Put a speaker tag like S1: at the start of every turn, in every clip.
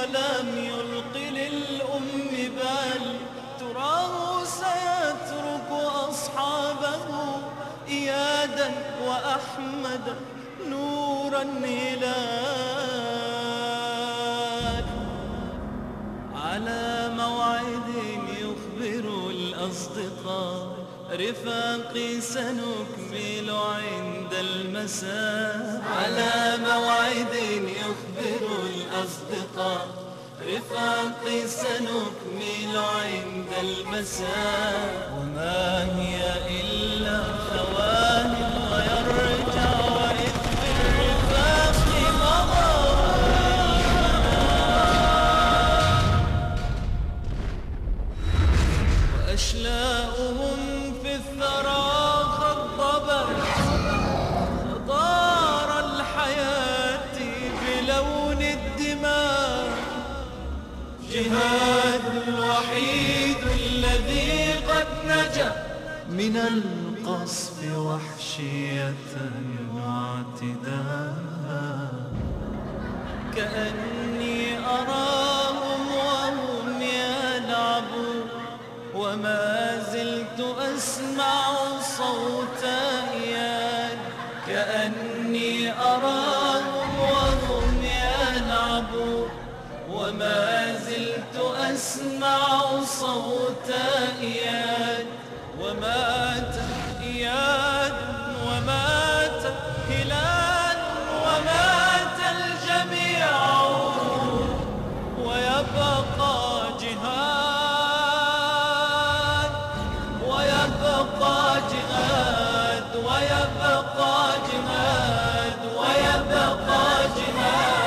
S1: ولم يلق للأم بال، تراه سيترك أصحابه إيادا وأحمد نور الهلال. على موعد يخبر الأصدقاء رفاقي سنكمل عند المساء. على موعد يخبر الأصدقاء رفاقي سنكمل عند المساء. وما هي إلا ثواني ويرجع وإذ بالرفاق مضى. وأشلاؤهم في الثرى خضبت خضار الحياة بلون الدماء. جهاد الوحيد الذي قد نجا من القصف وحشية واعتداء. كأني أراهم وهم يلعبون وما زلت أسمع صوت إياد. كأني أراهم وهم يلعبون وما زلت أسمع صوت إياد. ومات إياد ومات هلال ومات الجميع ويبقى جهاد ويبقى جهاد ويبقى جهاد ويبقى جهاد.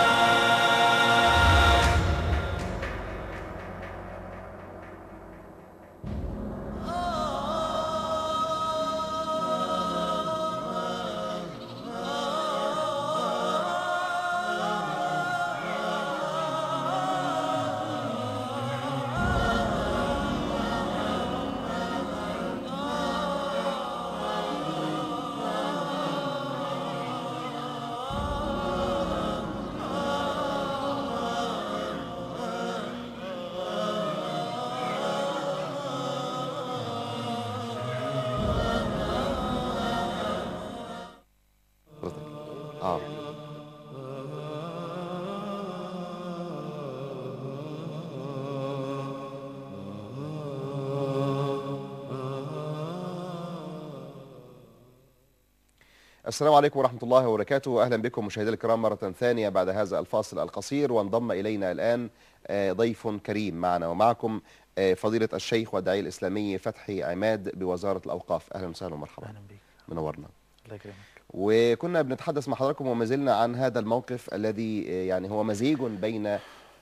S2: السلام عليكم ورحمة الله وبركاته. أهلا بكم مشاهدينا الكرام مرة ثانية بعد هذا الفاصل القصير. وانضم إلينا الآن ضيف كريم معنا ومعكم فضيلة الشيخ والداعية الإسلامي فتحي عماد بوزارة الأوقاف. أهلا وسهلا ومرحبا.
S3: أهلا بك.
S2: منورنا.
S3: الله يكرمك.
S2: وكنا بنتحدث مع حضراتكم وما زلنا عن هذا الموقف الذي يعني هو مزيج بين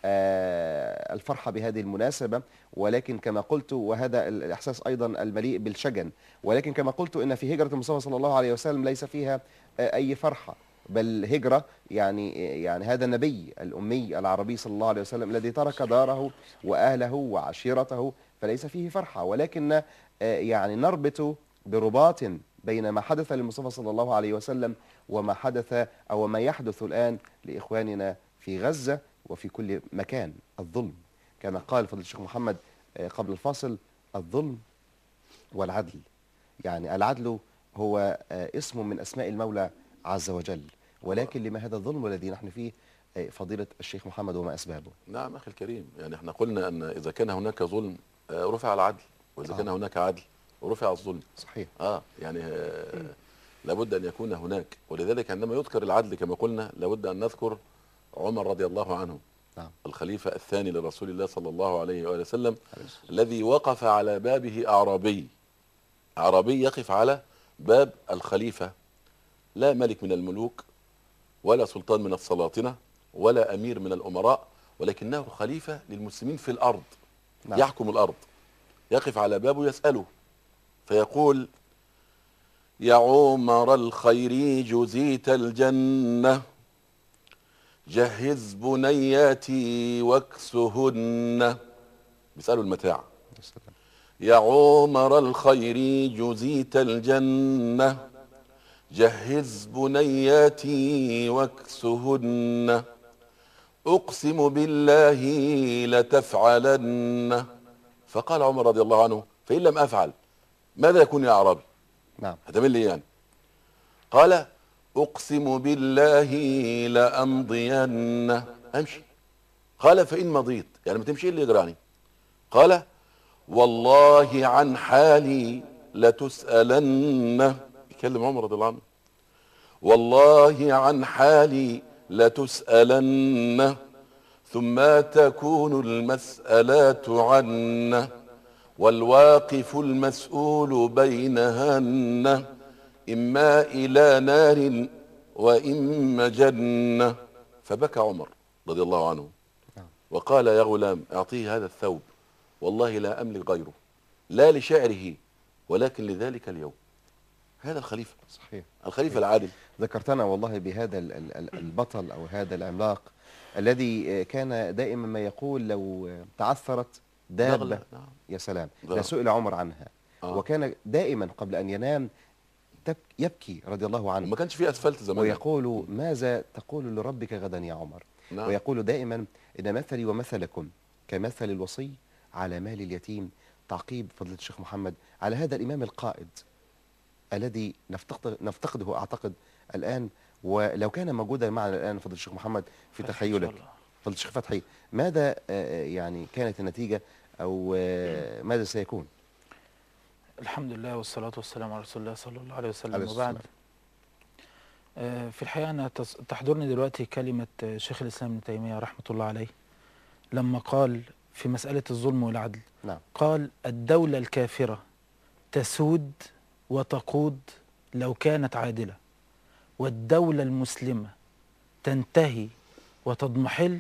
S2: الفرحة بهذه المناسبة، ولكن كما قلت وهذا الإحساس أيضا المليء بالشجن، ولكن كما قلت إن في هجرة المصطفى صلى الله عليه وسلم ليس فيها أي فرحة، بل هجرة يعني هذا النبي الأمي العربي صلى الله عليه وسلم الذي ترك داره وأهله وعشيرته، فليس فيه فرحة، ولكن يعني نربط برباط بين ما حدث للمصطفى صلى الله عليه وسلم وما حدث أو ما يحدث الآن لإخواننا في غزة وفي كل مكان. الظلم كما قال فضيلة الشيخ محمد قبل الفاصل، الظلم والعدل. يعني العدل هو اسم من أسماء المولى عز وجل، ولكن لما هذا الظلم الذي نحن فيه فضيلة الشيخ محمد وما أسبابه؟
S4: نعم أخي الكريم، يعني احنا قلنا أن إذا كان هناك ظلم رفع العدل، وإذا كان هناك عدل رفع الظلم.
S2: صحيح.
S4: يعني لابد أن يكون هناك، ولذلك عندما يذكر العدل كما قلنا لابد أن نذكر عمر رضي الله عنه.
S2: نعم.
S4: الخليفة الثاني لرسول الله صلى الله عليه وآله وسلم، الذي وقف على بابه أعرابي يقف على باب الخليفة، لا ملك من الملوك ولا سلطان من السلاطنة ولا أمير من الأمراء، ولكنه خليفة للمسلمين في الأرض. نعم. يحكم الأرض. يقف على بابه يسأله فيقول: يا عمر الخير جزيت الجنة، جهز بنياتي واكسهن. بيسألوا المتاع. يا عمر الخير جزيت الجنة، جهز بنياتي واكسهن، أقسم بالله لتفعلن. فقال عمر رضي الله عنه: فإن لم أفعل ماذا يكون يا أعرابي؟
S2: نعم.
S4: هتعمل لي يعني؟ قال: أقسم بالله لأمضين. أمشي. قال: فإن مضيت يعني ما تمشي اللي يجراني. قال: والله عن حالي لتسألن. يكلم عمر رضي الله عنه: والله عن حالي لتسألن ثم تكون المسألات عنا والواقف المسؤول بينهن إما إلى نار وإما جنة. فبكى عمر رضي الله عنه وقال: يا غلام أعطيه هذا الثوب، والله لا أملك غيره، لا لشعره ولكن لذلك اليوم. هذا الخليفة،
S2: صحيح.
S4: الخليفة العادل.
S2: ذكرتنا والله بهذا البطل أو هذا العملاق الذي كان دائما ما يقول: لو تعثرت دابة،
S4: نعم.
S2: يا سلام،
S4: نعم.
S2: لسئل عمر عنها. وكان دائما قبل أن ينام يبكي رضي الله عنه،
S4: وما كانش فيه أسفلت زمان،
S2: ويقول: ماذا تقول لربك غدا يا عمر؟
S4: نعم.
S2: ويقول دائما: إن مثلي ومثلكم كمثل الوصي على مال اليتيم. تعقيب فضيلة الشيخ محمد على هذا الإمام القائد الذي نفتقده أعتقد الآن، ولو كان موجودا معنا الآن فضيلة الشيخ محمد في تخيلك فضيلة الشيخ فتحي، ماذا يعني كانت النتيجة أو ماذا سيكون؟
S3: الحمد لله والصلاة والسلام على رسول الله صلى الله عليه وسلم. وبعد، في الحقيقة أنا تحضرني دلوقتي كلمة شيخ الإسلام ابن تيمية رحمة الله عليه لما قال في مسألة الظلم والعدل.
S2: نعم.
S3: قال: الدولة الكافرة تسود وتقود لو كانت عادلة، والدولة المسلمة تنتهي وتضمحل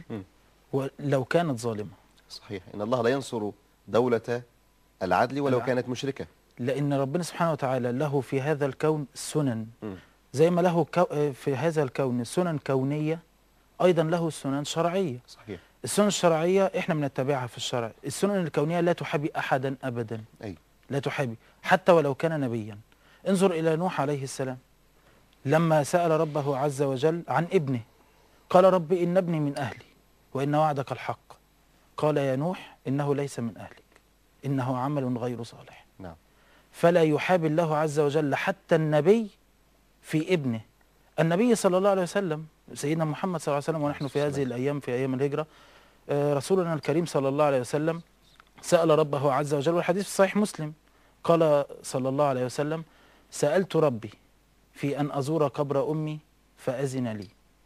S3: لو كانت ظالمة.
S2: صحيح. إن الله لا ينصر دولة العدل ولو كانت مشركة،
S3: لأن ربنا سبحانه وتعالى له في هذا الكون سنن، زي ما له في هذا الكون سنن كونية، أيضا له سنن شرعية.
S2: صحيح.
S3: السنن الشرعية إحنا بنتبعها في الشرع، السنن الكونية لا تحابي أحدا أبدا.
S2: أي.
S3: لا تحابي حتى ولو كان نبيا. انظر إلى نوح عليه السلام لما سأل ربه عز وجل عن ابنه، قال: رب إن ابني من أهلي وإن وعدك الحق. قال: يا نوح إنه ليس من أهلك، إنه عمل غير صالح.
S2: نعم.
S3: فلا يحابي الله عز وجل حتى النبي في ابنه. النبي صلى الله عليه وسلم سيدنا محمد صلى الله عليه وسلم، ونحن في هذه الأيام في أيام الهجرة، رسولنا الكريم صلى الله عليه وسلم سأل ربه عز وجل، والحديث في صحيح مسلم، قال صلى الله عليه وسلم: سألت ربي في أن أزور قبر أمي فأذن لي،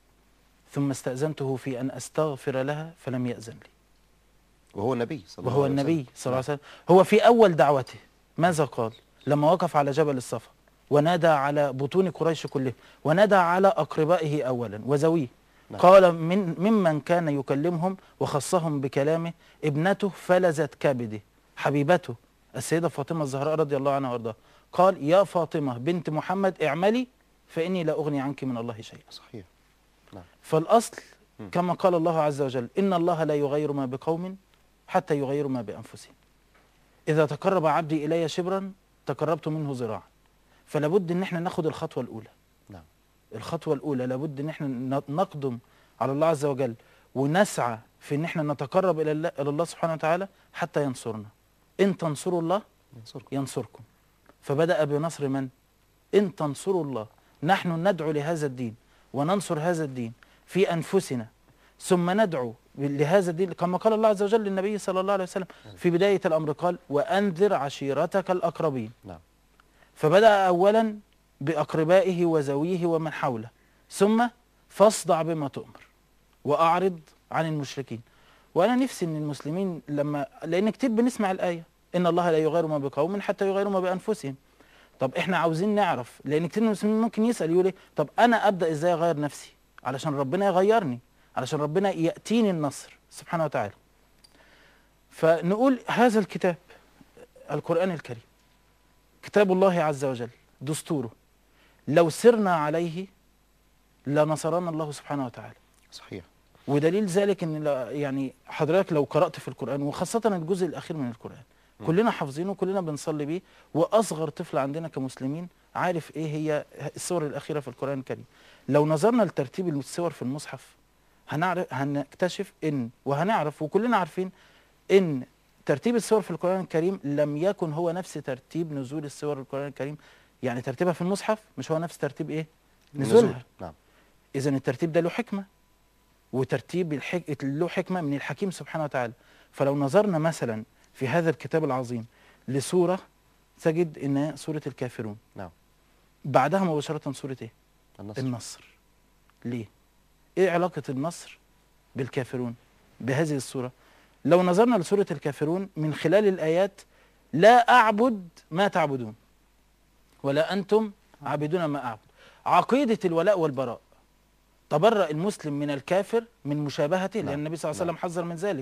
S3: ثم استأذنته في أن أستغفر لها فلم يأذن لي.
S2: وهو النبي صلى الله عليه وسلم.
S3: وهو النبي صلى الله عليه وسلم. هو في أول دعوته ماذا قال لما وقف على جبل الصفا ونادى على بطون قريش كلهم ونادى على أقربائه أولا وزويه؟ نعم. قال: ممن كان يكلمهم وخصهم بكلامه ابنته فلذت كبده حبيبته السيدة فاطمة الزهراء رضي الله عنها وارضاها. قال: يا فاطمة بنت محمد اعملي فإني لا أغني عنك من الله شيئا.
S2: صحيح. نعم.
S3: فالأصل كما قال الله عز وجل: إن الله لا يغير ما بقوم حتى يغيروا ما بأنفسهم. إذا تقرب عبدي إلي شبرا تقربت منه ذراعا. فلا بد ان احنا ناخد الخطوه الاولى.
S2: نعم.
S3: الخطوه الاولى لابد ان احنا نقدم على الله عز وجل ونسعى في ان احنا نتقرب الى الله سبحانه وتعالى حتى ينصرنا. ان تنصروا الله ينصركم. فبدأ بنصر من؟ ان تنصروا الله. نحن ندعو لهذا الدين وننصر هذا الدين في انفسنا، ثم ندعو لهذا الدين كما قال الله عز وجل للنبي صلى الله عليه وسلم في بدايه الامر، قال: وانذر عشيرتك الاقربين.
S2: نعم.
S3: فبدأ أولا بأقربائه وزويه ومن حوله، ثم فاصدع بما تؤمر وأعرض عن المشركين. وأنا نفسي أن المسلمين لأن كتير بنسمع الآية: إن الله لا يغير ما بقوم حتى يغيروا ما بأنفسهم. طب إحنا عاوزين نعرف، لأن كتير من المسلمين ممكن يسأل يقول: طب أنا أبدأ إزاي أغير نفسي علشان ربنا يغيرني، علشان ربنا يأتيني النصر سبحانه وتعالى. فنقول هذا الكتاب القرآن الكريم كتاب الله عز وجل دستوره، لو سرنا عليه لنصرنا الله سبحانه وتعالى.
S2: صحيح.
S3: ودليل ذلك ان يعني حضرتك لو قرأت في القرآن وخاصة الجزء الأخير من القرآن كلنا حافظينه وكلنا بنصلي بيه، وأصغر طفل عندنا كمسلمين عارف ايه هي السور الأخيرة في القرآن الكريم. لو نظرنا لترتيب السور في المصحف هنكتشف ان وهنعرف وكلنا عارفين ان ترتيب السور في القرآن الكريم لم يكن هو نفس ترتيب نزول السور القرآن الكريم. يعني ترتيبها في المصحف مش هو نفس ترتيب ايه نزولها.
S2: نعم.
S3: اذا الترتيب ده له حكمة، وترتيب له حكمة من الحكيم سبحانه وتعالى. فلو نظرنا مثلا في هذا الكتاب العظيم لسورة تجد انها سورة الكافرون،
S2: نعم.
S3: بعدها مباشرة سورة ايه؟
S2: النصر.
S3: النصر. ليه؟ ايه علاقة النصر بالكافرون بهذه السورة؟ لو نظرنا لسورة الكافرون من خلال الآيات: لا أعبد ما تعبدون ولا أنتم عابدون ما أعبد. عقيدة الولاء والبراء، تبرأ المسلم من الكافر من مشابهته، لأن النبي صلى الله عليه وسلم حذر من ذلك.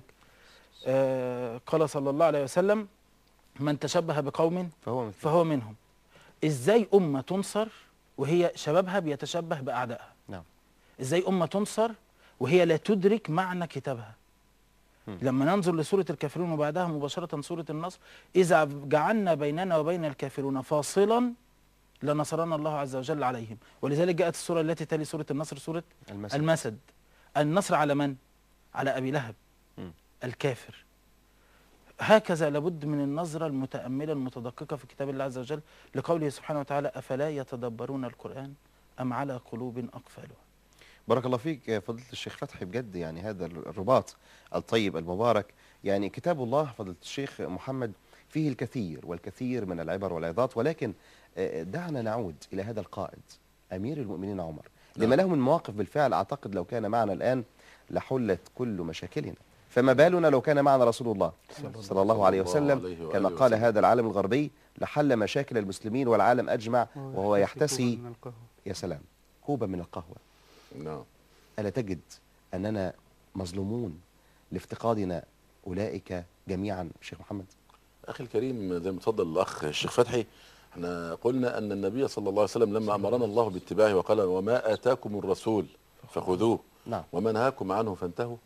S3: قال صلى الله عليه وسلم: من تشبه بقوم فهو منهم. إزاي أمة تنصر وهي شبابها بيتشبه بأعدائها؟
S2: نعم.
S3: إزاي أمة تنصر وهي لا تدرك معنى كتابها؟ لما ننظر لسورة الكافرون وبعدها مباشرة سورة النصر: إذا جعلنا بيننا وبين الكافرون فاصلا لنصرنا الله عز وجل عليهم. ولذلك جاءت السورة التي تلي سورة النصر سورة المسد. النصر على من؟ على أبي لهب الكافر. هكذا لابد من النظرة المتأملة المتدققة في كتاب الله عز وجل لقوله سبحانه وتعالى: أفلا يتدبرون القرآن أم على قلوب أقفالها.
S2: بارك الله فيك فضيلة الشيخ فتحي، بجد يعني هذا الرباط الطيب المبارك. يعني كتاب الله فضيلة الشيخ محمد فيه الكثير والكثير من العبر والعظات، ولكن دعنا نعود إلى هذا القائد أمير المؤمنين عمر لما له من مواقف بالفعل أعتقد لو كان معنا الآن لحلت كل مشاكلنا، فما بالنا لو كان معنا رسول الله صلى الله عليه وسلم كما قال هذا العالم الغربي: لحل مشاكل المسلمين والعالم أجمع وهو يحتسي يا سلام كوبا من القهوة.
S4: نعم.
S2: ألا تجد أننا مظلومون لافتقادنا أولئك جميعا شيخ محمد؟
S4: أخي الكريم، زي ما تفضل الأخ الشيخ فتحي، احنا قلنا أن النبي صلى الله عليه وسلم لما أمرنا الله باتباعه وقال: وما آتاكم الرسول فخذوه
S2: نعم.
S4: وما نهاكم عنه فانتهوا.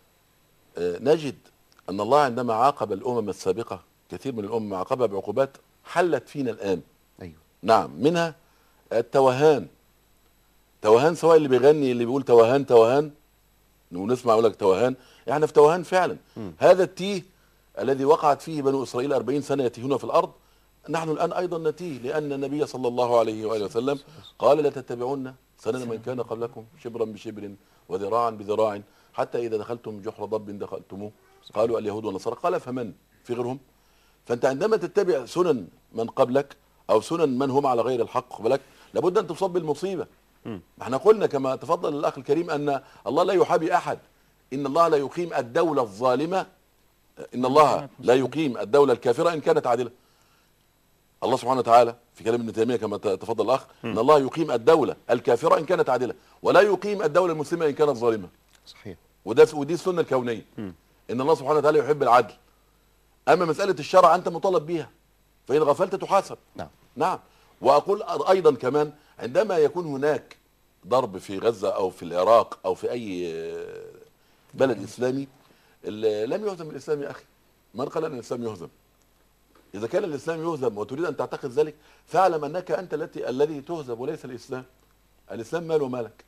S4: نجد أن الله عندما عاقب الأمم السابقة، كثير من الأمم عاقبها بعقوبات حلت فينا الآن.
S2: أيوه.
S4: نعم. منها التوهان. توهان، سواء اللي بيغني اللي بيقول توهان توهان ونسمع يقول لك توهان، يعني في توهان فعلا. هذا التيه الذي وقعت فيه بنو إسرائيل 40 سنة يتيهون في الأرض، نحن الآن أيضا نتيه، لأن النبي صلى الله عليه وآله وسلم قال: لا تتبعون سنن من كان قبلكم شبرا بشبر وذراعا بذراع حتى إذا دخلتم جحر ضب دخلتموه قالوا اليهود والنصارى قال فمن في غيرهم. فأنت عندما تتبع سنن من قبلك أو سنن من هم على غير الحق بالك لابد أن تصاب بالمصيبة. احنا قلنا كما تفضل الأخ الكريم أن الله لا يحابي أحد. إن الله لا يقيم الدولة الظالمة، إن الله لا يقيم الدولة الكافرة إن كانت عادلة. الله سبحانه وتعالى في كلام ابن تيمية كما تفضل الأخ: إن الله يقيم الدولة الكافرة إن كانت عادلة ولا يقيم الدولة المسلمة إن كانت ظالمة.
S2: صحيح.
S4: ودي السنة الكونية. إن الله سبحانه وتعالى يحب العدل. أما مسألة الشرع أنت مطالب بها، فإن غفلت تحاسب.
S2: نعم.
S4: نعم. وأقول أيضا كمان عندما يكون هناك ضرب في غزة أو في العراق أو في أي بلد إسلامي، لم يهزم الإسلام يا أخي. من قال أن الإسلام يهزم؟ إذا كان الإسلام يهزم وتريد أن تعتقد ذلك فاعلم أنك أنت الذي تهزم وليس الإسلام. الإسلام ماله مالك.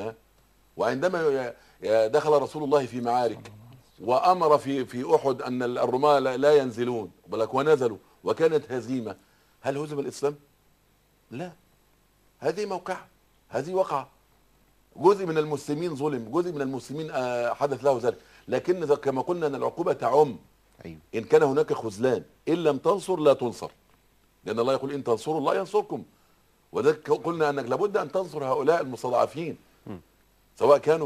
S4: وعندما دخل رسول الله في معارك وأمر في أحد أن الرماة لا ينزلون بلك ونزلوا وكانت هزيمة، هل هزم الإسلام؟ لا. هذه موقعة، هذه وقعة. جزء من المسلمين ظلم، جزء من المسلمين حدث له ذلك، لكن كما قلنا أن العقوبة تعم.
S2: أيوه.
S4: إن كان هناك خذلان، إن لم تنصر لا تنصر، لأن الله يقول: إن تنصروا الله ينصركم. وذلك قلنا أنك لابد أن تنصر هؤلاء المستضعفين سواء كانوا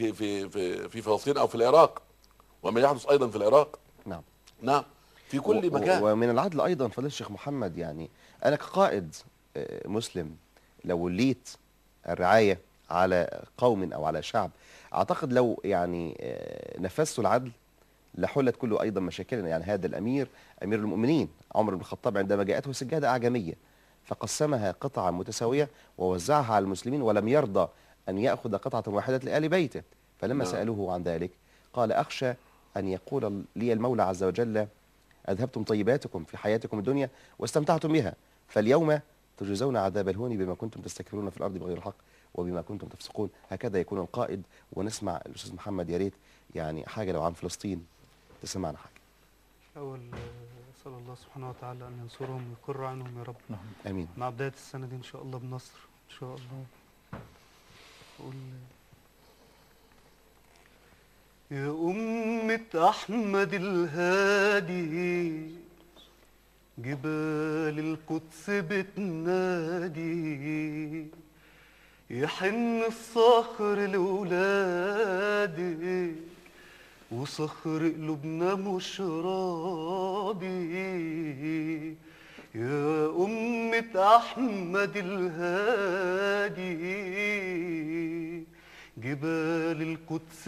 S4: في فلسطين أو في العراق، وما يحدث أيضا في العراق.
S2: نعم.
S4: نعم. في كل مكان.
S2: ومن العدل أيضا فضيلة الشيخ محمد، يعني أنا كقائد مسلم لو وليت الرعاية على قوم أو على شعب، أعتقد لو يعني نفذت العدل لحلت كل أيضا مشاكلنا. يعني هذا الأمير أمير المؤمنين عمر بن الخطاب عندما جاءته سجادة أعجمية فقسمها قطعا متساوية ووزعها على المسلمين ولم يرضى أن يأخذ قطعة واحدة لآل بيته، فلما سألوه عن ذلك قال: أخشى أن يقول لي المولى عز وجل: أذهبتم طيباتكم في حياتكم الدنيا واستمتعتم بها، فاليوم تجزون عذاب الهون بما كنتم تستكبرون في الأرض بغير الحق وبما كنتم تفسقون. هكذا يكون القائد. ونسمع الأستاذ محمد، يا ريت يعني حاجة لو عن فلسطين تسمعنا حاجة.
S5: أول أسأل الله سبحانه وتعالى أن ينصرهم ويقر عنهم يا رب،
S2: آمين.
S5: مع بداية السنة دي إن شاء الله بنصر إن شاء الله. أقول يا أمة أحمد الهادي، جبال القدس بتنادي، يحن الصخر لولادك وصخر قلوبنا مش راضي. يا أمة أحمد الهادي، جبال القدس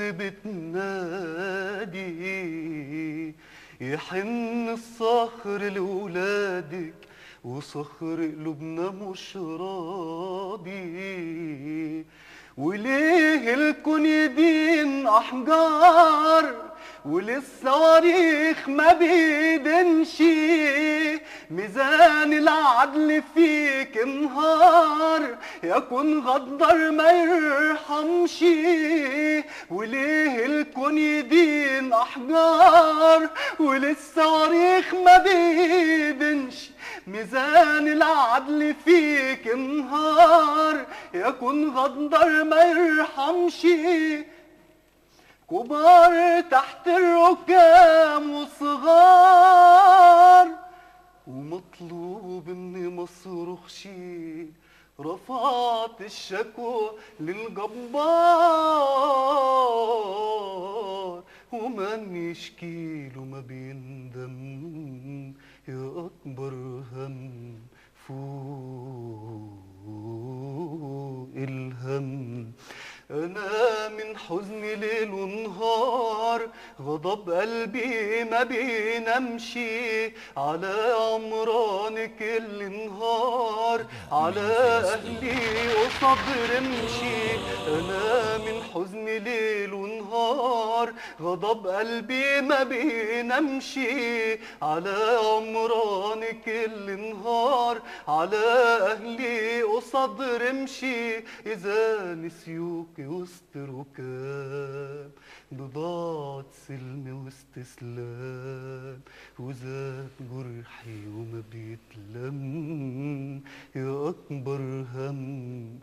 S5: بتنادي، يحن الصخر لولادك وصخر قلوبنا مش راضي. وليه الكون يدين أحجار وليه الصواريخ ما بيدنش؟ ميزان العدل فيك انهار، يكون غدر ما يرحمش. وليه الكون يدين أحجار وليه الصواريخ ما بيدنش؟ ميزان العدل فيك انهار، يكون غدر ما يرحمش. كبار تحت الركام وصغار، ومطلوب اني ما اصرخش. رفعت الشكوى للجبار، ومن يشكيله ما بيندم. يا أكبر هم فوق الهم. أنا من حزني ليل ونهار، غضب قلبي ما بينامشي. على عمرانك النهار، على أهلي قصاد رمشي. أنا من حزني ليل ونهار، غضب قلبي ما بينامشي. على عمرانك النهار، على أهلي قصاد رمشي. إذا نسيوك وسط ركاب، بضاعة سلم واستسلام، وزاد جرحي وما بيتلم. يا أكبر هم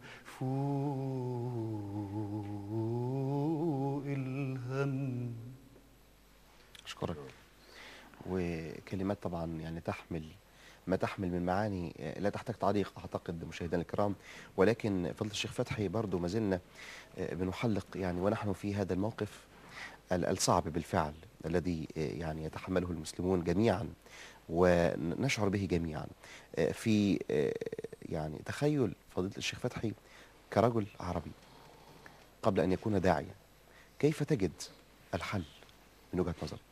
S5: فوق الهم.
S2: أشكرك. وكلمات طبعا يعني تحمل ما تحمل من معاني لا تحتاج تعليق أعتقد مشاهدينا الكرام. ولكن فضل الشيخ فتحي برضو ما زلنا بنحلق يعني ونحن في هذا الموقف الصعب بالفعل الذي يعني يتحمله المسلمون جميعا ونشعر به جميعا. في يعني تخيل فضيلة الشيخ فتحي كرجل عربي قبل أن يكون داعيا، كيف تجد الحل من وجهة نظرك؟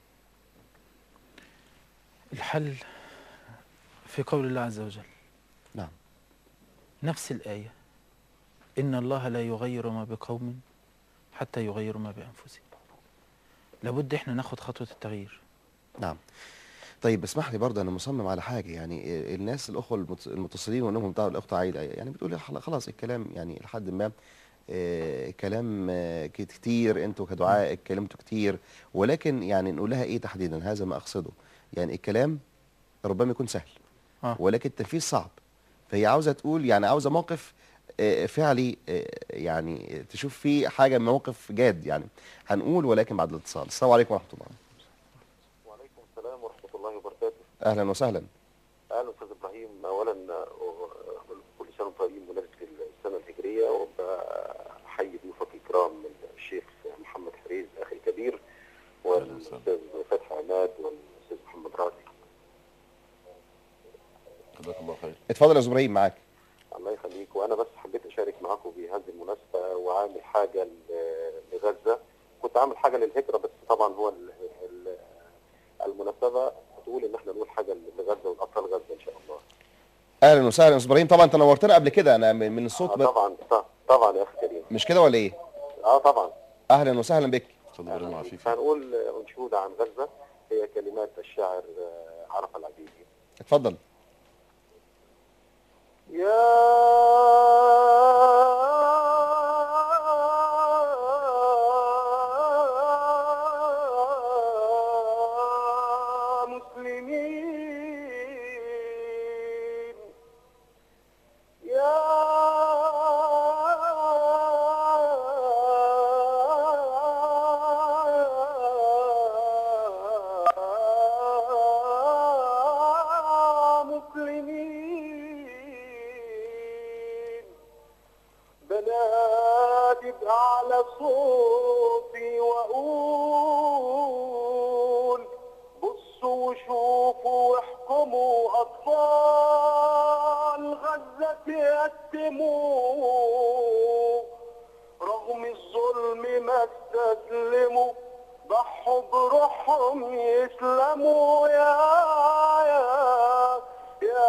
S3: الحل في قول الله عز وجل.
S2: نعم.
S3: نفس الآية: إن الله لا يغير ما بقوم حتى يغيروا ما بأنفسهم. لابد إحنا ناخد خطوة التغيير.
S2: نعم. طيب اسمح لي برضه، أنا مصمم على حاجة. يعني الناس الأخوة المتصلين وأنهم بتاع الأخت عايدة يعني بتقول خلاص الكلام يعني لحد ما كلام كتير، انتوا كدعاء اتكلمتوا كتير، ولكن يعني نقول لها ايه تحديدا؟ هذا ما اقصده. يعني الكلام ربما يكون سهل ولكن التنفيذ صعب. فهي عاوزه تقول يعني عاوزه موقف فعلي يعني تشوف فيه حاجه موقف جاد يعني. هنقول ولكن بعد الاتصال. السلام عليكم ورحمه الله.
S6: وعليكم السلام ورحمه الله وبركاته.
S2: اهلا وسهلا.
S6: اهلا استاذ ابراهيم. اولا كل سنه وانتم طيبين بمناسبه السنه الهجريه، وبحيي ضيوفك الكرام الشيخ محمد حريز اخي الكبير والاستاذ فتحي عماد والاستاذ محمد راسي.
S4: جزاك الله خير.
S2: اتفضل يا زبراهيم معاك.
S6: الله يخليك. وانا بس حبيت اشارك معاكم بهذه المناسبه وعامل حاجه لغزه. كنت عامل حاجه للهجره بس طبعا هو المناسبه تقول ان احنا نقول حاجه لغزه والاطفال غزه ان شاء الله.
S2: اهلا وسهلا يا استاذ ابراهيم. طبعا انت نورتنا قبل كده، انا من الصوت
S6: طبعا يا اخي كريم.
S2: مش كده ولا ايه؟
S6: طبعا.
S2: اهلا وسهلا بك.
S6: هنقول انشوده عن غزه، هي كلمات الشاعر عرفة العبيدي.
S2: اتفضل.
S6: يا قدموا، رغم الظلم ما استسلموا، ضحوا بروحهم يسلموا. يا يا يا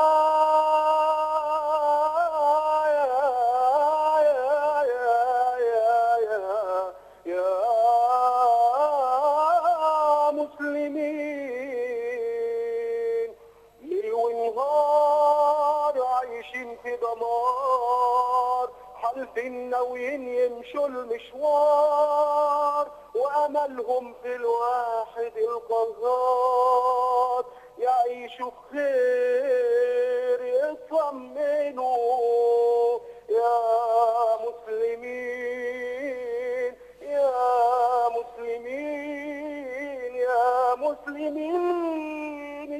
S6: مسلمين، ليل ونهار عايشين في دمار، حالفين ناويين يمشوا المشوار، واملهم في الواحد القهار، يعيشوا بخير يطمنوا. يا مسلمين يا مسلمين يا مسلمين،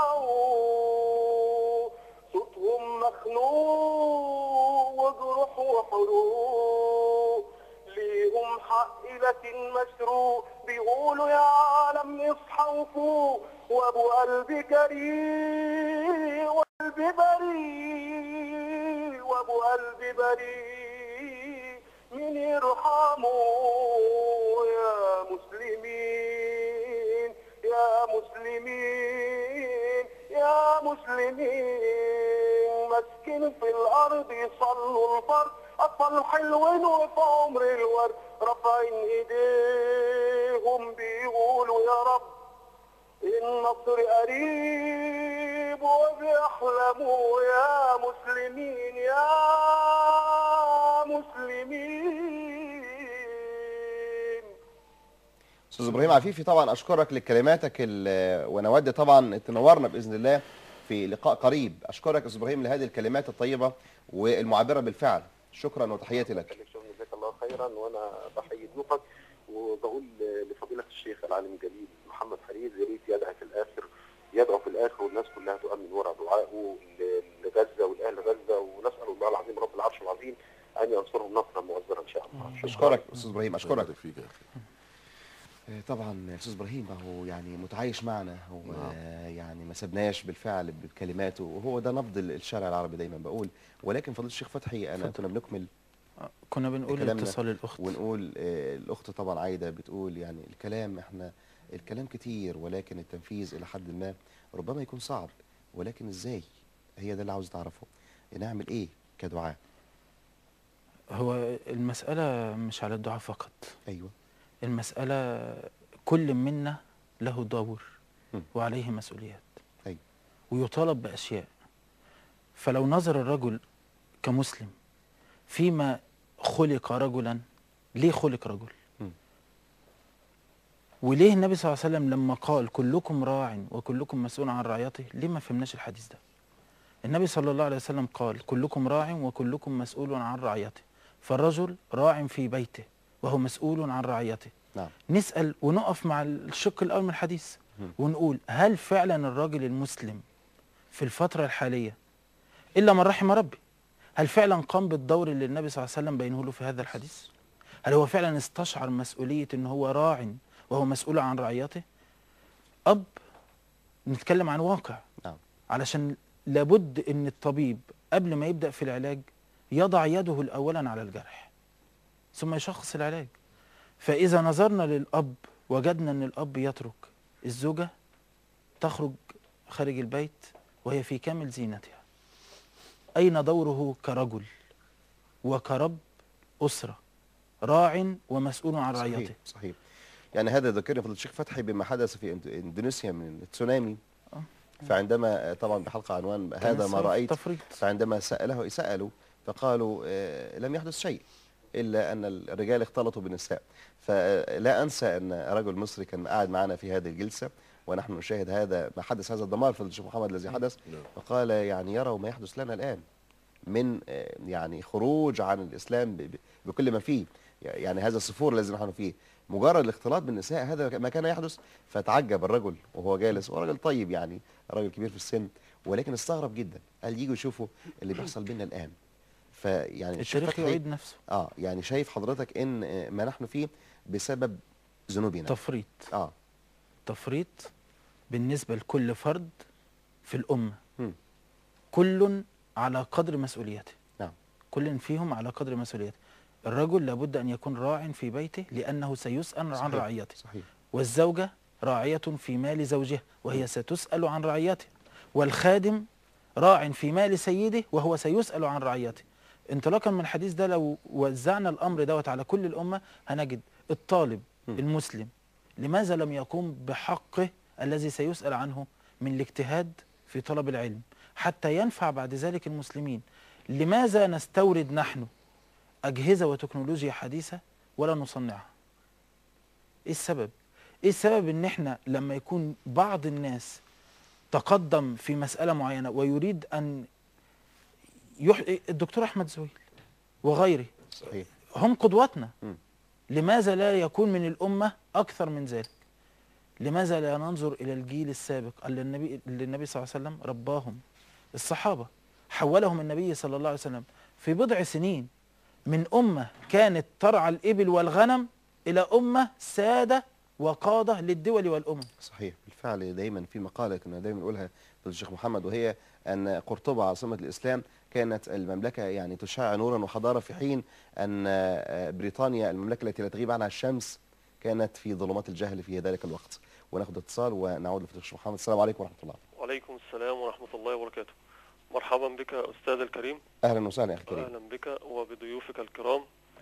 S6: اسمعوا صوتهم مخنوق وجروح وحروق، ليهم حق لكن مسروق، بيقولوا يا عالم اصحى وفوق، وابو قلبي كريم وقلبي بريء، وابو قلبي بريء مين يرحمه. يا مسلمين يا مسلمين يا مسلمين، مسكين في الارض يصلوا الفرد، اطفال حلوين وفي عمر الورد، رافعين ايديهم بيقولوا يا رب النصر قريب، وبيحلموا. يا مسلمين يا مسلمين.
S2: استاذ ابراهيم عفيفي، طبعا اشكرك لكلماتك ونود طبعا تنورنا باذن الله في لقاء قريب. اشكرك استاذ ابراهيم لهذه الكلمات الطيبه والمعبره بالفعل. شكرا وتحياتي لك.
S6: جزاك الله خيرا، وانا بحيي ضيوفك وبقول لفضيله الشيخ العالم الجليل محمد حريز يا ريت يدعو في الاخر والناس كلها تؤمن وراء دعائه لغزه والاهل غزه، ونسال الله العظيم رب العرش العظيم ان ينصرهم نصرا مؤزرا ان شاء الله.
S2: اشكرك استاذ ابراهيم، اشكرك.
S4: فيك يا أخي.
S2: طبعا استاذ ابراهيم هو يعني متعايش معنا، هو يعني ما سبناش بالفعل بكلماته، وهو ده نبض الشارع العربي دايما بقول. ولكن فضيله الشيخ فتحي انا كنا بنكمل
S3: كنا بنقول
S2: كلامنا
S3: اتصال الاخت
S2: ونقول الاخت طبعا عايده بتقول يعني الكلام كتير، ولكن التنفيذ الى حد ما ربما يكون صعب، ولكن ازاي؟ هي ده اللي عاوز تعرفه، نعمل ايه كدعاء؟
S3: هو المسألة مش على الدعاء فقط،
S2: ايوه،
S3: المسألة كل منا له دور وعليه مسؤوليات،
S2: أيوة.
S3: ويطالب بأشياء. فلو نظر الرجل كمسلم فيما خلق رجلا، ليه خلق رجل؟ وليه النبي صلى الله عليه وسلم لما قال كلكم راع وكلكم مسؤول عن رعيته، ليه ما فهمناش الحديث ده؟ النبي صلى الله عليه وسلم قال كلكم راع وكلكم مسؤول عن رعيته، فالرجل راع في بيته وهو مسؤول عن رعيته.
S2: نعم.
S3: نسأل ونقف مع الشق الأول من الحديث ونقول هل فعلا الراجل المسلم في الفترة الحالية إلا من رحم ربي، هل فعلا قام بالدور اللي النبي صلى الله عليه وسلم بينه له في هذا الحديث؟ هل هو فعلا استشعر مسؤولية إن هو راع وهو مسؤول عن رعيته؟ نتكلم عن واقع.
S2: نعم.
S3: علشان لابد إن الطبيب قبل ما يبدأ في العلاج يضع يده أولا على الجرح ثم يشخص العلاج. فإذا نظرنا للأب وجدنا أن الأب يترك الزوجة تخرج خارج البيت وهي في كامل زينتها، أين دوره كرجل وكرب أسرة راع ومسؤول عن رعيته؟
S2: صحيح. يعني هذا ذكرني فضيلة الشيخ فتحي بما حدث في اندونيسيا من التسونامي. فعندما طبعا بحلقة عنوان هذا ما رأيت
S3: تفريط.
S2: فعندما سألوا فقالوا لم يحدث شيء إلا أن الرجال اختلطوا بالنساء. فلا أنسى أن رجل مصري كان قاعد معنا في هذه الجلسة ونحن نشاهد هذا ما حدث، هذا الدمار في الشيخ محمد الذي حدث، فقال يعني يروا ما يحدث لنا الآن من يعني خروج عن الإسلام بكل ما فيه، يعني هذا الصفور الذي نحن فيه مجرد الاختلاط بالنساء، هذا ما كان يحدث. فتعجب الرجل وهو جالس، ورجل طيب يعني راجل كبير في السن، ولكن استغرب جدا، قال يجوا يشوفوا اللي بيحصل بينا الآن. فيعني
S3: التاريخ يعيد نفسه.
S2: يعني شايف حضرتك ان ما نحن فيه بسبب ذنوبنا
S3: تفريط. تفريط بالنسبة لكل فرد في الأمة. كل على قدر مسؤوليته.
S2: نعم.
S3: كل فيهم على قدر مسؤوليته. الرجل لابد أن يكون راع في بيته لأنه سيسأل عن
S2: صحيح.
S3: رعيته.
S2: صحيح.
S3: والزوجة راعية في مال زوجها وهي ستسأل عن رعيته. والخادم راع في مال سيده وهو سيسأل عن رعيته. انطلاقا من الحديث ده لو وزعنا الأمر دوت على كل الأمة هنجد الطالب المسلم لماذا لم يقوم بحقه الذي سيسأل عنه من الاجتهاد في طلب العلم حتى ينفع بعد ذلك المسلمين؟ لماذا نستورد نحن أجهزة وتكنولوجيا حديثة ولا نصنعها؟ إيه السبب؟ إيه السبب إن إحنا لما يكون بعض الناس تقدم في مسألة معينة ويريد أن الدكتور أحمد زويل وغيره
S2: صحيح.
S3: هم قدوتنا، لماذا لا يكون من الأمة أكثر من ذلك؟ لماذا لا ننظر إلى الجيل السابق اللي النبي صلى الله عليه وسلم رباهم؟ الصحابة حولهم النبي صلى الله عليه وسلم في بضع سنين من أمة كانت ترعى الإبل والغنم إلى أمة سادة وقادة للدول والأمم.
S2: صحيح. بالفعل دايما في مقالة كنا دايما نقولها في الشيخ محمد، وهي أن قرطبة عاصمة الإسلام كانت المملكة يعني تشع نورا وحضارة، في حين أن بريطانيا المملكة التي لا تغيب عنها الشمس كانت في ظلمات الجهل في ذلك الوقت. وناخذ اتصال ونعود لفضيلة الشيخ محمد. السلام عليكم ورحمة الله.
S7: وعليكم السلام ورحمة الله وبركاته. مرحبا بك أستاذ الكريم.
S2: أهلا وسهلا يا أخي الكريم.
S7: أهلا بك وبضيوفك الكرام.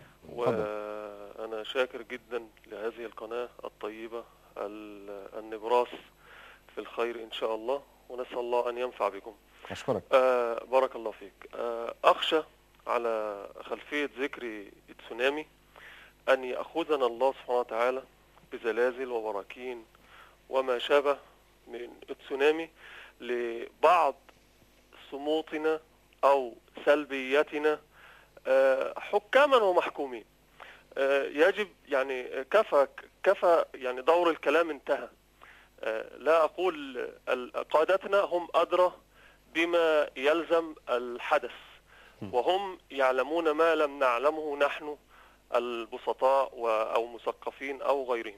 S7: وأنا شاكر جدا لهذه القناة الطيبة النبراس في الخير إن شاء الله، ونسأل الله أن ينفع بكم.
S2: أشكرك.
S7: بارك الله فيك. أخشى على خلفية ذكر التسونامي أن يأخذنا الله سبحانه وتعالى بزلازل وبراكين وما شابه من التسونامي لبعض صموتنا أو سلبيتنا حكاما ومحكومين. يجب يعني كفى يعني دور الكلام انتهى. لا أقول قادتنا هم أدرى بما يلزم الحدث، وهم يعلمون ما لم نعلمه نحن البسطاء أو مثقفين أو غيرهم.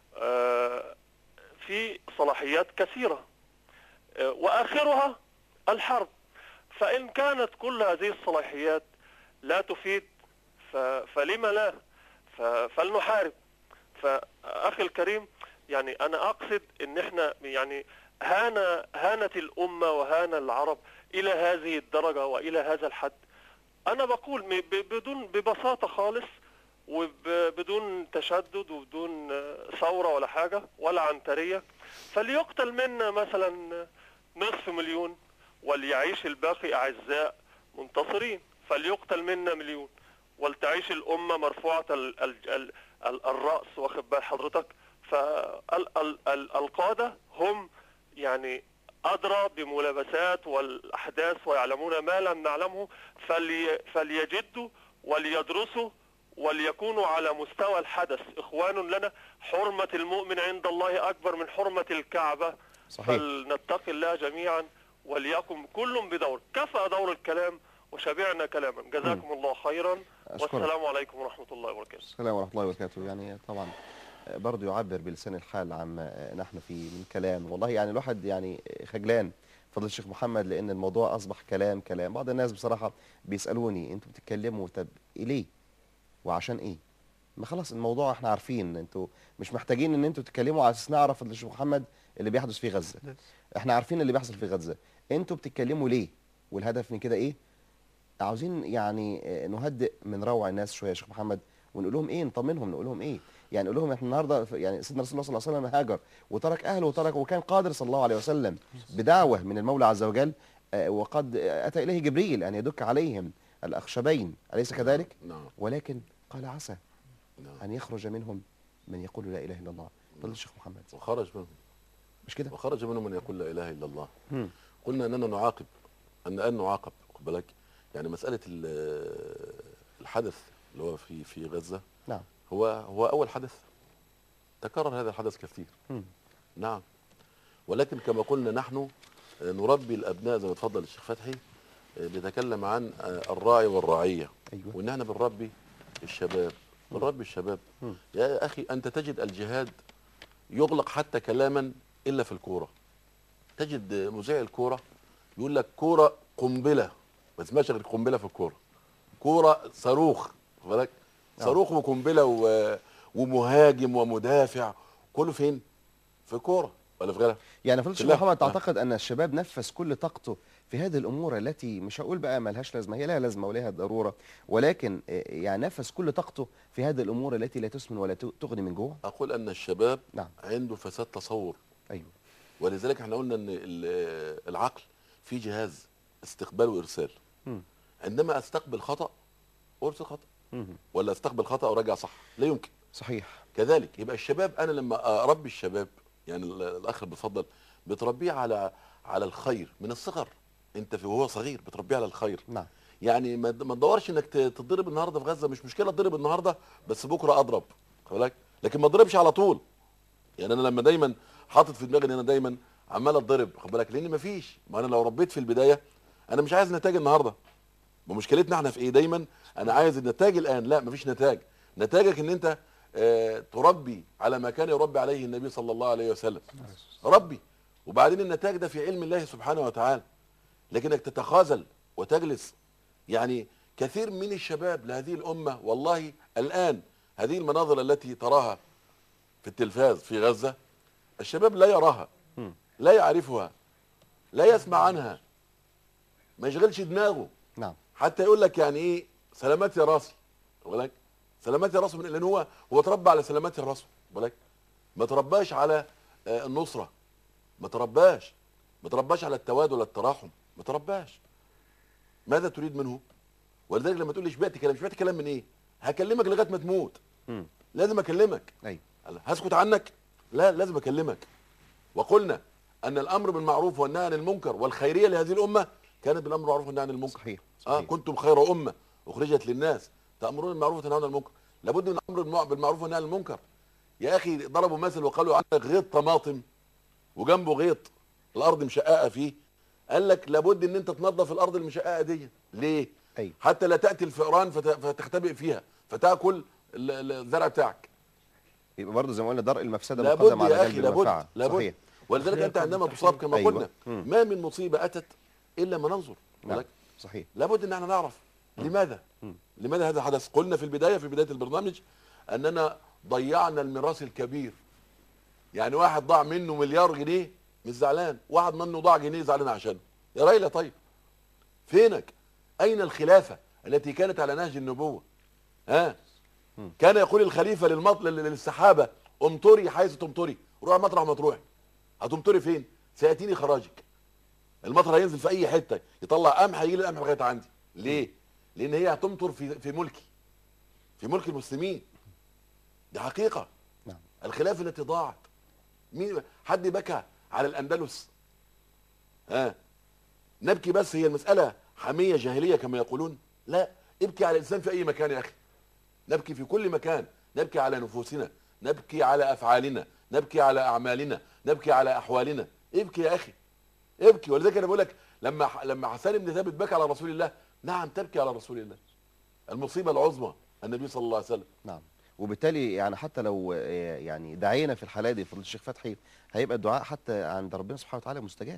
S7: في صلاحيات كثيرة وآخرها الحرب، فإن كانت كل هذه الصلاحيات لا تفيد فلما لا؟ فلنحارب. فأخي الكريم، يعني أنا أقصد إن إحنا يعني هانت الأمة وهان العرب إلى هذه الدرجة وإلى هذا الحد. أنا بقول ببساطة خالص وبدون تشدد وبدون ثورة ولا حاجة ولا عنترية، فليقتل منا مثلا 500,000 وليعيش الباقي أعزاء منتصرين، فليقتل منا 1,000,000 ولتعيش الأمة مرفوعة الرأس. واخد بال حضرتك؟ فالقادة هم يعني أدرى بملابسات والأحداث ويعلمون ما لم نعلمه، فليجدوا وليدرسوا وليكونوا على مستوى الحدث. إخوان لنا، حرمة المؤمن عند الله أكبر من حرمة الكعبة.
S2: صحيح.
S7: فلنتقي الله جميعا وليقم كل بدور. كفى دور الكلام وشبعنا كلاما. جزاكم الله خيرا.
S2: أشكرك.
S7: والسلام عليكم ورحمة الله وبركاته.
S2: السلام ورحمة الله وبركاته. يعني طبعا برضه يعبر بلسان الحال عما نحن فيه من كلام. والله يعني الواحد يعني خجلان فضل الشيخ محمد، لأن الموضوع أصبح كلام. بعض الناس بصراحة بيسألوني أنتوا بتتكلموا طب ليه وعشان إيه؟ ما خلاص الموضوع احنا عارفين، أنتوا مش محتاجين إن أنتوا تتكلموا على أساس نعرف فضل الشيخ محمد اللي بيحدث في غزة. احنا عارفين اللي بيحصل في غزة. أنتوا بتتكلموا ليه؟ والهدف من كده إيه؟ عاوزين يعني نهدئ من روع الناس شوية يا شيخ محمد، ونقول لهم إيه؟ نطمنهم. نقول لهم إيه؟ يعني نقول لهم احنا النهارده يعني سيدنا رسول الله صلى الله عليه وسلم هاجر وترك اهله وكان قادر صلى الله عليه وسلم بدعوه من المولى عز وجل، وقد اتى اليه جبريل ان يدك عليهم الاخشبين، اليس كذلك؟
S4: نعم.
S2: ولكن قال عسى
S4: نعم.
S2: ان يخرج منهم من يقول لا اله الا الله. فضل الشيخ محمد.
S4: وخرج منهم،
S2: مش كده؟
S4: وخرج منهم من يقول لا اله الا الله.
S2: مم.
S4: قلنا اننا نعاقب، ان نعاقب. خد بالك، يعني مساله الحدث اللي هو في غزه،
S2: نعم،
S4: هو اول حدث. تكرر هذا الحدث كثير. نعم. ولكن كما قلنا نحن نربي الابناء زي ما اتفضل الشيخ فتحي بيتكلم عن الراعي والرعيه.
S2: أيوة.
S4: وان احنا بنربي الشباب. يا اخي انت تجد الجهاد يغلق حتى كلاما الا في الكوره. تجد مذيع الكوره يقول لك كوره قنبله، ما اسمهاش غير قنبله في الكوره. كوره صاروخ، خد بالك، صاروخ وقنبله ومهاجم ومدافع، كله فين؟ في كوره ولا في غيرها؟
S2: يعني فضيلة الشيخ
S4: لا.
S2: محمد، تعتقد أن الشباب نفذ كل طاقته في هذه الأمور التي مش هقول بقى ملهاش لازمة، هي لها لازمة ولها ضرورة، ولكن يعني نفذ كل طاقته في هذه الأمور التي لا تسمن ولا تغني من جوع؟
S4: اقول ان الشباب
S2: نعم.
S4: عنده فساد تصور،
S2: أيوه.
S4: ولذلك احنا قلنا ان العقل فيه جهاز استقبال وارسال.
S2: مم.
S4: عندما استقبل خطا ارسل خطا،
S2: مم.
S4: ولا استقبل خطا وراجع صح، لا يمكن.
S2: صحيح.
S4: كذلك يبقى الشباب، انا لما اربي الشباب، يعني الاخ بفضل بتربيه على الخير من الصغر. انت وهو صغير بتربيه على الخير.
S2: نعم.
S4: يعني ما تدورش انك تتضرب النهارده في غزه، مش مشكله تضرب النهارده بس بكره اضرب، خد بالك، لكن ما تضربش على طول. يعني انا لما دايما حاطط في دماغي ان انا دايما عمال اتضرب، خد بالك، لان ما فيش، ما انا لو ربيت في البدايه انا مش عايز نتاج النهارده. ومشكلتنا احنا في ايه؟ دايما انا عايز النتاج الان، لا مفيش نتاج. نتاجك ان انت تربي على ما كان يربي عليه النبي صلى الله عليه وسلم. ربي، وبعدين النتاج ده في علم الله سبحانه وتعالى. لكنك تتخاذل وتجلس. يعني كثير من الشباب لهذه الامه والله الان هذه المناظر التي تراها في التلفاز في غزه، الشباب لا يراها، لا يعرفها، لا يسمع عنها، ما يشغلش دماغه.
S2: نعم.
S4: حتى يقول لك يعني ايه سلامات يا راسي، بالك، سلامات يا راسه، لان هو اتربى على سلامات يا راسه، بالك، ما ترباش على النصره، ما ترباش على التواد ولا التراحم، ما ترباش. ماذا تريد منه؟ ولذلك لما تقول لي شبعت كلام، شبعت كلام من ايه؟ هكلمك لغايه ما تموت. لازم اكلمك.
S2: أيوه.
S4: هسكت عنك؟ لا، لازم اكلمك. وقلنا ان الامر بالمعروف والنهي عن المنكر والخيريه لهذه الامه كانت بالامر بالمعروف والنهي عن المنكر.
S2: صحيح. صحيح.
S4: كنتم خير امه اخرجت للناس تامرون بالمعروف وتنهون عن المنكر. لابد من الامر بالمعروف والنهي عن المنكر. يا اخي ضربوا مثل وقالوا عندك غيط طماطم وجنبه غيط الارض مشققه فيه، قال لك لابد ان انت تنظف الارض المشققه دي. ليه؟
S2: أيوه.
S4: حتى لا تاتي الفئران فتختبئ فيها فتاكل الزرع بتاعك.
S2: يبقى برضه زي ما قلنا درء المفسده
S4: لابد
S2: مقدم على
S4: يا اخي،
S2: جلب المنفعه.
S4: لابد.
S2: صحيح.
S4: ولذلك انت عندما تصاب كما
S2: أيوة.
S4: قلنا ما من مصيبه اتت الا منظر.
S2: نعم. صحيح.
S4: لابد ان احنا نعرف لماذا هذا حدث. قلنا في بدايه البرنامج اننا ضيعنا الميراث الكبير. يعني واحد ضاع منه مليار جنيه مش زعلان، واحد منه ضاع جنيه زعلان عشانه. يا رايله طيب فينك؟ اين الخلافه التي كانت على نهج النبوه؟ كان يقول الخليفه للسحابه امطري حيث تمطري، روح مطرح ما تروحي. هتمطري فين؟ سياتيني خراجك. المطر هينزل في اي حته، يطلع قمح هيجي لي القمح لغايه عندي. ليه؟ لان هي هتمطر في ملكي، في ملك المسلمين. دي حقيقه.
S2: نعم.
S4: الخلافه التي ضاعت، مين حد بكى على الاندلس؟ نبكي بس؟ هي المساله حميه جاهليه كما يقولون؟ لا، ابكي على الانسان في اي مكان يا اخي. نبكي في كل مكان، نبكي على نفوسنا، نبكي على افعالنا، نبكي على اعمالنا، نبكي على احوالنا. ابكي يا اخي، ابكي. ولذلك انا بقول لك لما حسان بن ثابت بكى على رسول الله، نعم تبكي على رسول الله، المصيبه العظمى النبي صلى الله عليه وسلم.
S2: نعم. وبالتالي يعني حتى لو يعني دعينا في الحاله دي فضيله الشيخ فتحي، هيبقى الدعاء حتى عند ربنا سبحانه وتعالى مستجاب.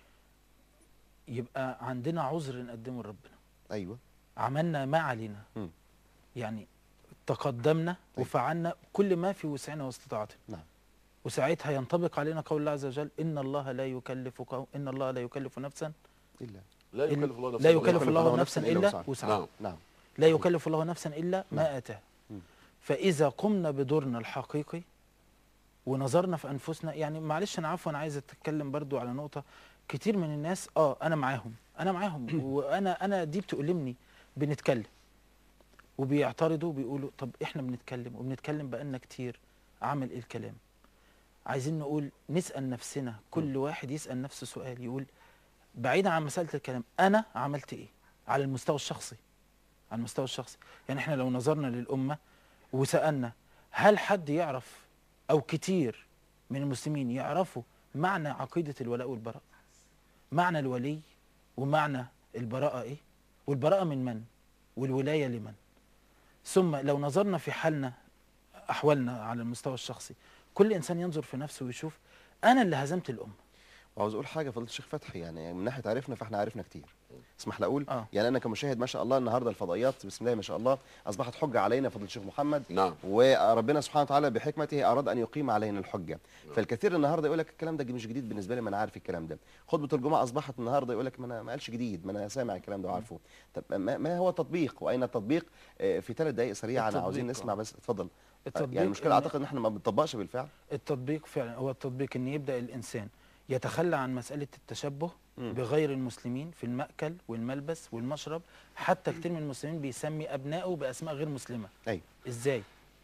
S3: يبقى عندنا عذر نقدمه لربنا.
S2: ايوه.
S3: عملنا ما علينا. يعني تقدمنا وفعلنا كل ما في وسعنا واستطاعتنا.
S2: نعم.
S3: وساعتها ينطبق علينا قول الله عز وجل: ان الله لا يكلف نفسا
S2: الا
S4: لا يكلف الله نفسا
S3: لا يكلف الله نفسا الا وسعها.
S4: نعم.
S2: نعم.
S3: لا يكلف الله نفسا الا ما اتاه. فاذا قمنا بدورنا الحقيقي ونظرنا في انفسنا، يعني معلش انا عفوا عايز اتكلم برضو على نقطه. كتير من الناس انا معاهم وانا دي بتؤلمني، بنتكلم وبيعترضوا وبيقولوا طب احنا بنتكلم بقالنا كتير، عمل ايه الكلام؟ عايزين نقول نسال نفسنا، كل واحد يسال نفسه سؤال، يقول بعيدا عن مساله الكلام انا عملت ايه على المستوى الشخصي. على المستوى الشخصي يعني احنا لو نظرنا للامه وسالنا هل حد يعرف او كتير من المسلمين يعرفوا معنى عقيده الولاء والبراء، معنى الولي ومعنى البراءه ايه، والبراءه من من، والولايه لمن. ثم لو نظرنا في حالنا، احوالنا على المستوى الشخصي، كل انسان ينظر في نفسه ويشوف انا اللي هزمت الامه.
S2: وعاوز اقول حاجه فضيله الشيخ فتحي، يعني من ناحيه عرفنا فاحنا عرفنا كتير. اسمح لي اقول يعني انا كمشاهد ما شاء الله النهارده الفضائيات بسم الله ما شاء الله اصبحت حجه علينا فضيله الشيخ محمد.
S4: نعم.
S2: وربنا سبحانه وتعالى بحكمته اراد ان يقيم علينا الحجه. فالكثير النهارده يقول لك الكلام ده مش جديد بالنسبه لي، ما انا عارف الكلام ده. خطبه الجمعه اصبحت النهارده يقول لك ما قالش جديد، ما انا سامع الكلام ده وعارفه. طب ما هو التطبيق واين التطبيق؟ في 3 دقائق سريعا عاوزين نسمع بس. اتفضل. يعني المشكله اعتقد ان احنا ما بنطبقش بالفعل.
S3: التطبيق فعلا هو التطبيق، ان يبدا الانسان يتخلى عن مساله التشبه بغير المسلمين في المأكل والملبس والمشرب. حتى كتير من المسلمين بيسمي ابنائه باسماء غير مسلمه.
S2: ايوه.
S3: ازاي؟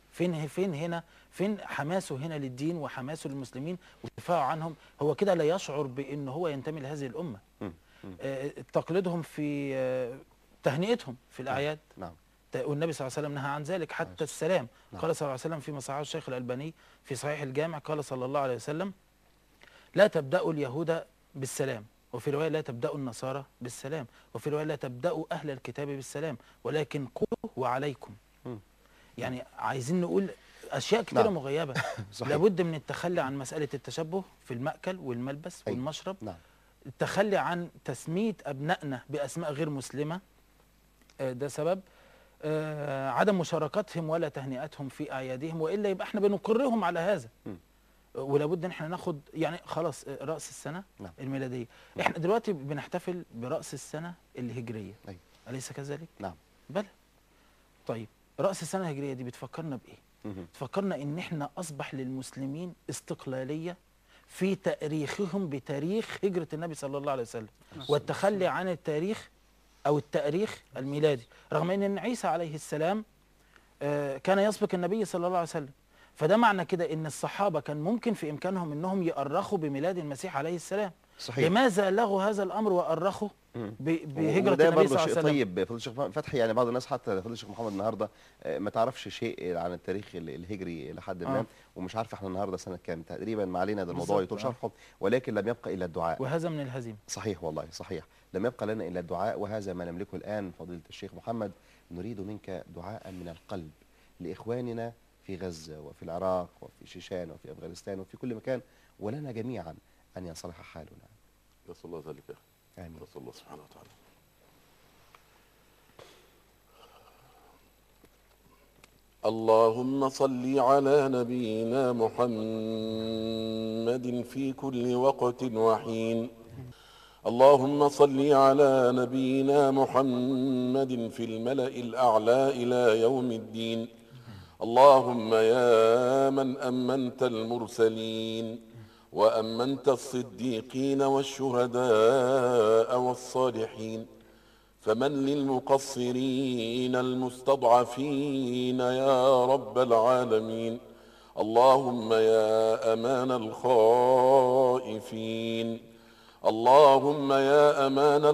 S3: فين حماسه هنا للدين وحماسه للمسلمين ودفاعه عنهم؟ هو كده لا يشعر بان هو ينتمي لهذه الامه. تقليدهم في تهنئتهم في الاعياد.
S2: نعم.
S3: والنبي صلى الله عليه وسلم نهى عن ذلك، حتى السلام. قال صلى الله عليه وسلم فيما صححه الشيخ الألباني في صحيح الجامع، قال صلى الله عليه وسلم: لا تبدأوا اليهود بالسلام، وفي رواية لا تبدأوا النصارى بالسلام، وفي رواية لا تبدأوا أهل الكتاب بالسلام، ولكن قولوا وعليكم. يعني عايزين نقول أشياء كثيرة مغيبة. لابد من التخلي عن مسألة التشبه في المأكل والملبس والمشرب. التخلي عن تسمية أبنائنا بأسماء غير مسلمة، ده سبب. عدم مشاركتهم ولا تهنئتهم في أعيادهم، وإلا يبقى احنا بنقرهم على هذا. ولابد ان احنا ناخد يعني خلاص رأس السنة الميلادية. احنا دلوقتي بنحتفل برأس السنة الهجرية. أليس كذلك؟
S2: نعم.
S3: بلى. طيب رأس السنة الهجرية دي بتفكرنا بإيه؟ بتفكرنا ان احنا أصبح للمسلمين استقلالية في تاريخهم بتاريخ هجرة النبي صلى الله عليه وسلم، والتخلي عن التاريخ أو التاريخ الميلادي، رغم أن عيسى عليه السلام كان يسبق النبي صلى الله عليه وسلم. فده معنى كده أن الصحابة كان ممكن في إمكانهم أنهم يؤرخوا بميلاد المسيح عليه السلام.
S2: صحيح.
S3: لماذا لغوا هذا الأمر وأرخوا بهجرة النبي صلى الله عليه وسلم؟
S2: طيب فضيلة الشيخ فتحي، يعني بعض الناس حتى فضيلة الشيخ محمد النهارده ما تعرفش شيء عن التاريخ الهجري لحد ما، ومش عارف احنا النهارده سنة كام تقريبا. ما علينا، ده الموضوع يطول شرحه، ولكن لم يبقى إلا الدعاء،
S3: وهذا من الهزيمة.
S2: صحيح والله صحيح. لم يبقى لنا إلا الدعاء، وهذا ما نملكه الآن فضيلة الشيخ محمد. نريد منك دعاء من القلب لإخواننا في غزة وفي العراق وفي شيشان وفي أفغانستان وفي كل مكان، ولنا جميعا أن ينصلح حالنا.
S4: نسأل الله ذلك يا أخي.
S2: آمين.
S4: نسأل الله سبحانه وتعالى. اللهم صل على نبينا محمد في كل وقت وحين. اللهم صل على نبينا محمد في الملأ الأعلى إلى يوم الدين. اللهم يا من أمنت المرسلين وأمنت الصديقين والشهداء والصالحين، فمن للمقصرين المستضعفين يا رب العالمين. اللهم يا أمان الخائفين، اللهم يا أمان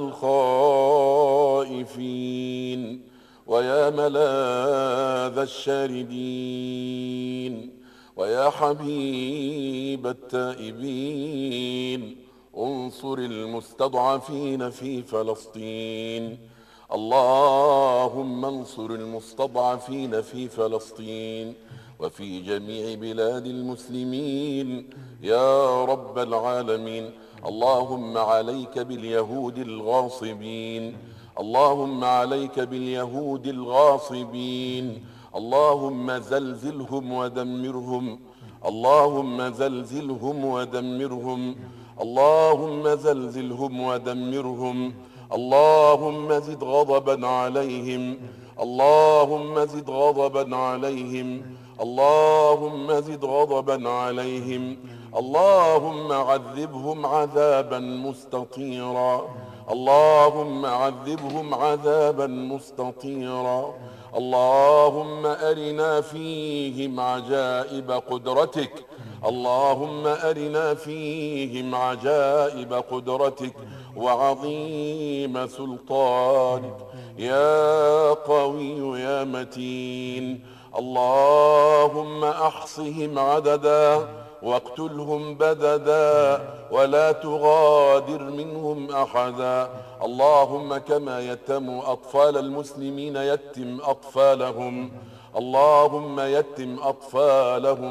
S4: الخائفين ويا ملاذ الشاردين ويا حبيب التائبين، انصر المستضعفين في فلسطين. اللهم انصر المستضعفين في فلسطين وفي جميع بلاد المسلمين يا رب العالمين. اللهم عليك باليهود الغاصبين، اللهم عليك باليهود الغاصبين. اللهم زلزلهم ودمرهم، اللهم زلزلهم ودمرهم، اللهم زلزلهم ودمرهم. اللهم زد غضبا عليهم، اللهم زد غضبا عليهم، اللهم زد غضبا عليهم. اللهم عذبهم عذابا مستطيرا، اللهم عذبهم عذابا مستطيرا. اللهم أرنا فيهم عجائب قدرتك، اللهم أرنا فيهم عجائب قدرتك وعظيم سلطانك يا قوي يا متين. اللهم أحصهم عددا واقتلهم بددا ولا تغادر منهم أحدا. اللهم كما يتم أطفال المسلمين يتم أطفالهم، اللهم يتم أطفالهم.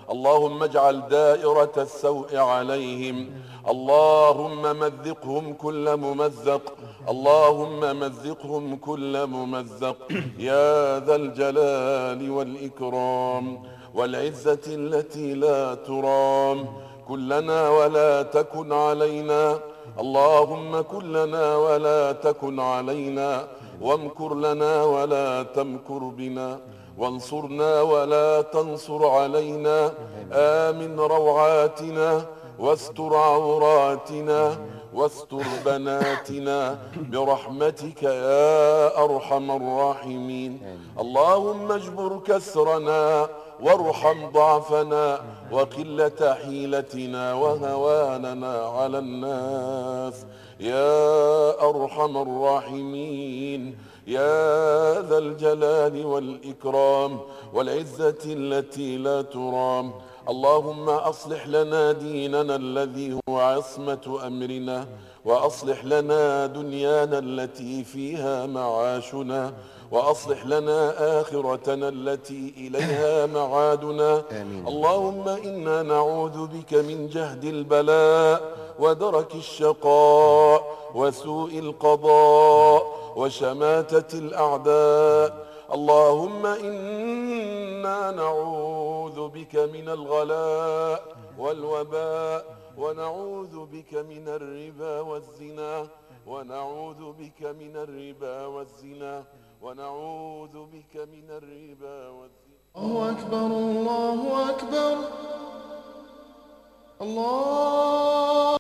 S4: اللهم اجعل دائرة السوء عليهم، اللهم مزقهم كل ممزق، اللهم مزقهم كل ممزق يا ذا الجلال والإكرام والعزة التي لا ترام. كلنا ولا تكن علينا، اللهم كن لنا ولا تكن علينا، وامكر لنا ولا تمكر بنا، وانصرنا ولا تنصر علينا. آمن روعاتنا واستر عوراتنا واستر بناتنا برحمتك يا أرحم الراحمين. اللهم اجبر كسرنا وارحم ضعفنا وقلة حيلتنا وهواننا على الناس يا أرحم الراحمين يا ذا الجلال والإكرام والعزة التي لا ترام. اللهم أصلح لنا ديننا الذي هو عصمة أمرنا، وأصلح لنا دنيانا التي فيها معاشنا، وأصلح لنا آخرتنا التي إليها معادنا.
S2: آمين.
S4: اللهم إنا نعوذ بك من جهد البلاء ودرك الشقاء وسوء القضاء وشماتة الأعداء. اللهم إنا نعوذ بك من الغلاء والوباء، ونعوذ بك من الربا والزنا، ونعوذ بك من الربا والزنا، ونعوذ بك من الربا والزنا.
S8: الله أكبر الله أكبر الله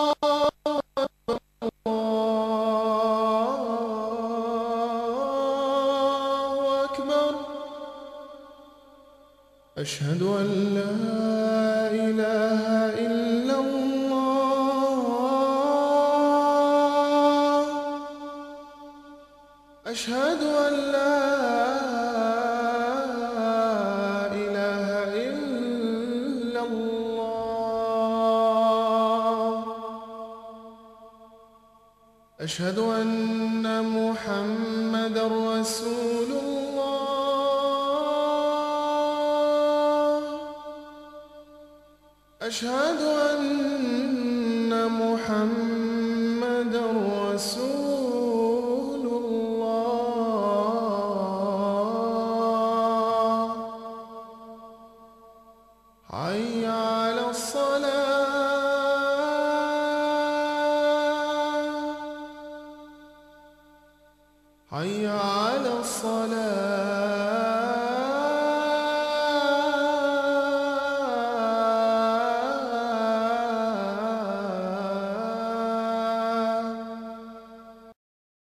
S8: أكبر. أشهد أن لا إله إلا الله. أشهد أن لا إله إلا الله. أشهد أن محمدًا رسول الله. أشهد أن محمدًا رسول الله. حي على الصلاة. حي على الصلاة.